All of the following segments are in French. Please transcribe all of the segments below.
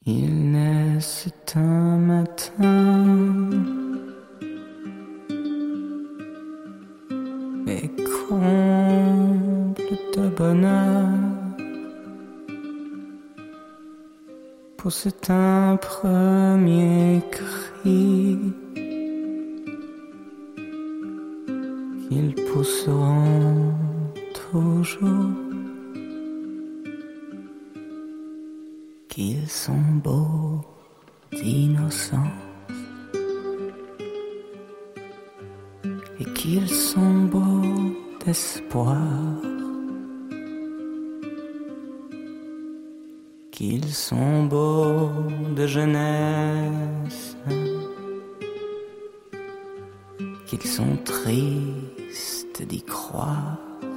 Ils naissent un matin et comble de bonheur. Poussent un premier cri qu'ils pousseront toujours. Qu'ils sont beaux d'innocence et qu'ils sont beaux d'espoir. Qu'ils sont beaux de jeunesse, qu'ils sont tristes d'y croire.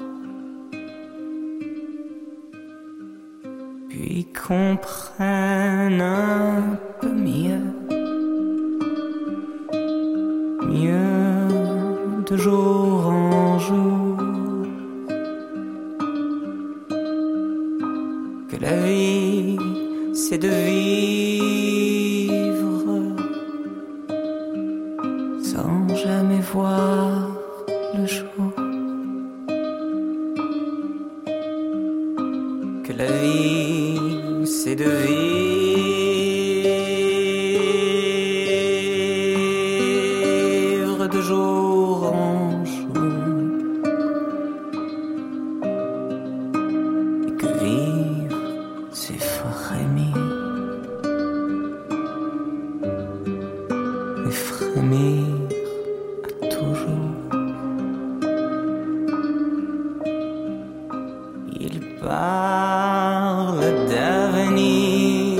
Puis comprennent un peu mieux de jour en jour, que la vie c'est de vivre sans jamais voir le jour, que la vie c'est de vivre de jour en jour, et que vivre c'est frémir, et frémir à toujours. Il parle d'avenir,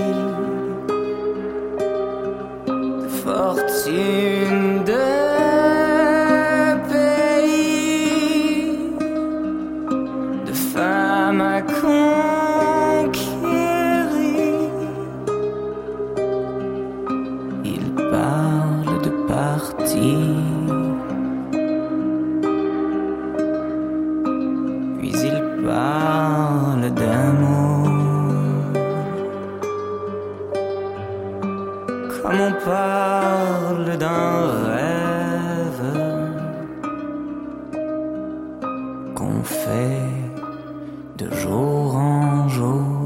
de fortune, de pays, de femmes à conquérir. Il parle de partir, puis il parle d'amour, comme on parle d'un rêve qu'on fait de jour en jour,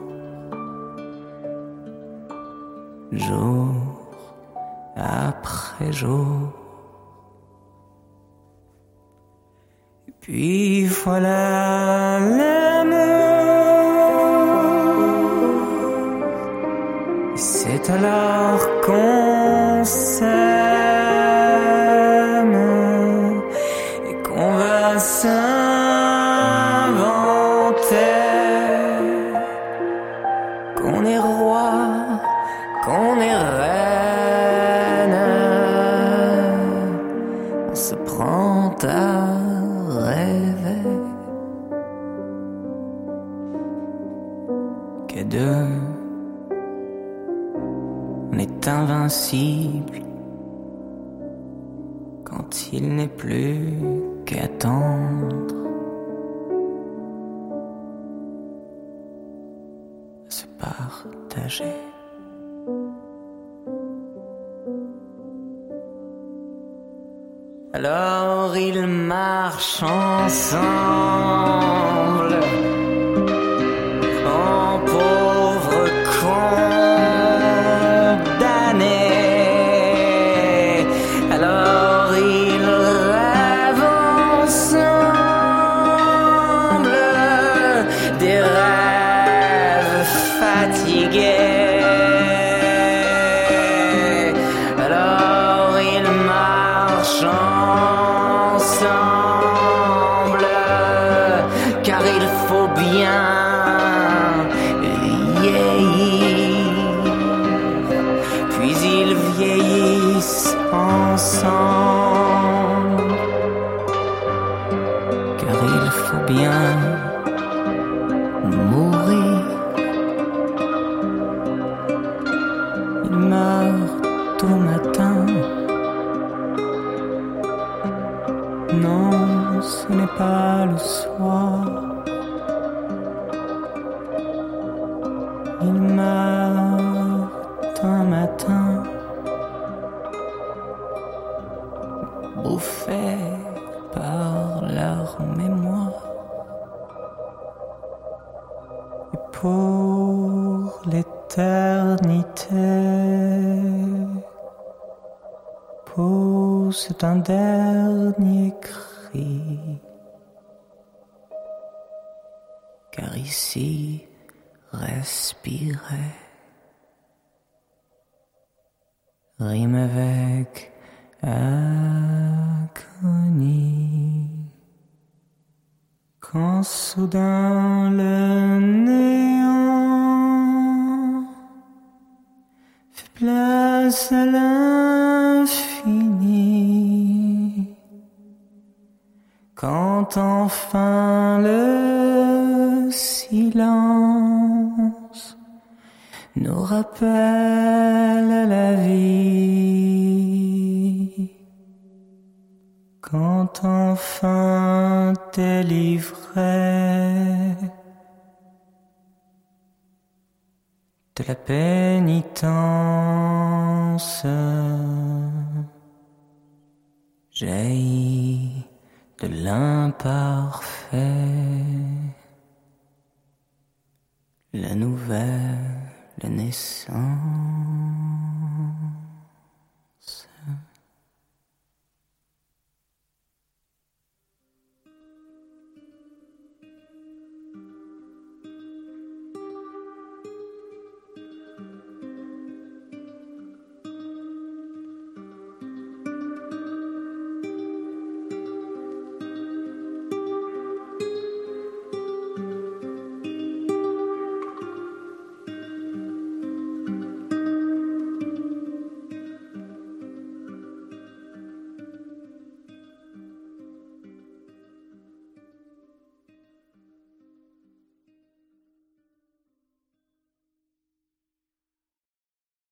jour après jour. Et puis voilà l'amour, c'est alors qu'on s'aime et qu'on va s'inventer, qu'on est roi, qu'on est reine, on se prend à rêver que deux on est invincible quand il n'est plus qu'à attendre, à se partager. Alors ils marchent ensemble en pauvres condamnés. Alors ils rêvent ensemble des rêves fatigués. Alors ils marchent ensemble, car il faut bien vieillir. Puis ils vieillissent ensemble, car il faut bien mourir. matin, bouffés par leur mémoire. Et pour l'éternité, pousse un dernier cri, car ici respirer rime avec agonie. Quand soudain le néant fait place à l'infini, quand enfin le silence nous rappelle à la vie, quand enfin délivré de la pénitence, jaillit de l'imparfait la nouvelle naissance.